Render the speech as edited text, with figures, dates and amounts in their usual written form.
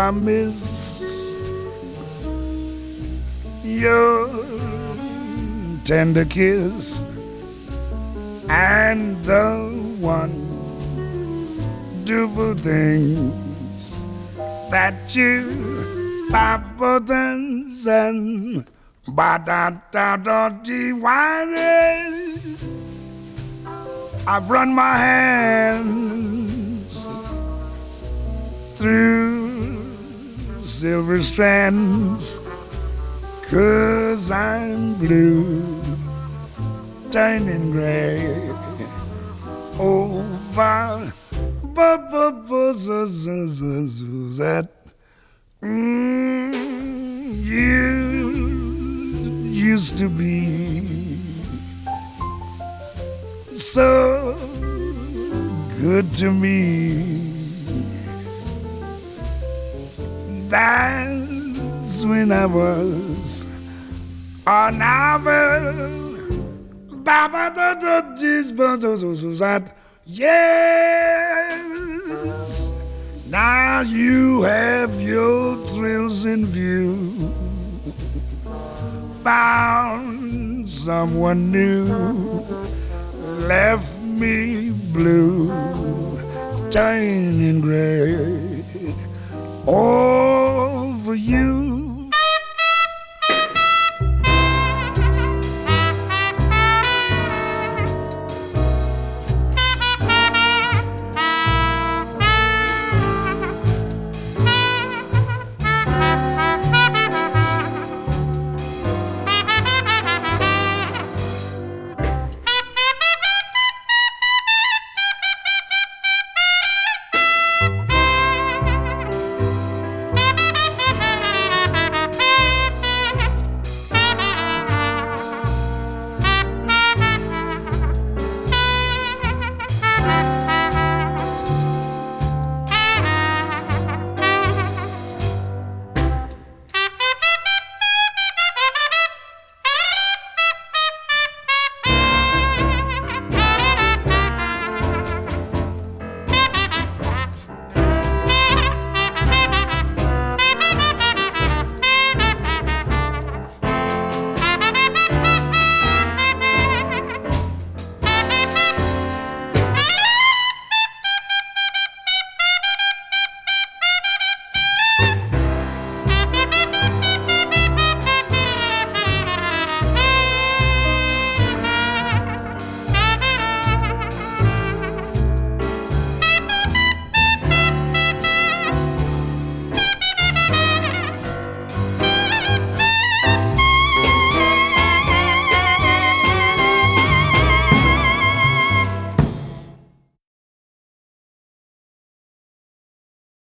I miss your tender kiss and the wonderful things that you Papa and ba-da-da-da-dee I've run my hands through silver strands 'cause I'm blue, turning gray over that you used to be so good to me. That's when I was a novel. Yes, now you have your thrills in view. Found someone new, left me blue, turning gray over you.